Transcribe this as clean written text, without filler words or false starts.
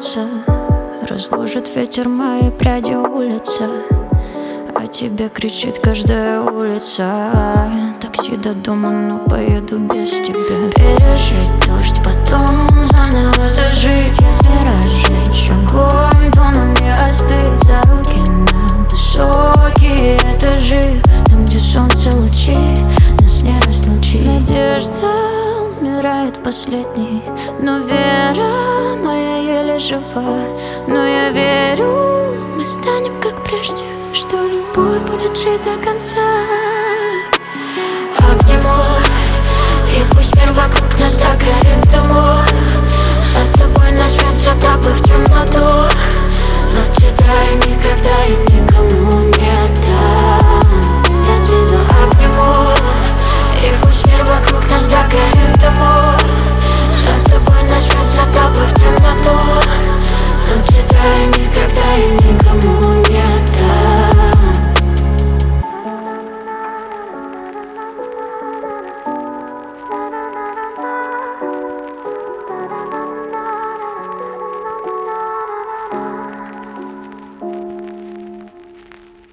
улица, разложит ветер мои пряди улица, а тебе кричит каждая улица. Такси до дома, но поеду без тебя. Пережить дождь, потом заново зажить. Если разжечь огонь, то нам не остыть. За руки на высокие этажи, там, где солнце лучи нас не разлучит. Надежда умирает последней, но вера моя еле жива. Но я верю, мы станем как прежде, что любовь будет жить до конца. Обниму, и пусть мир вокруг нас так горит дыму. За тобой на свет все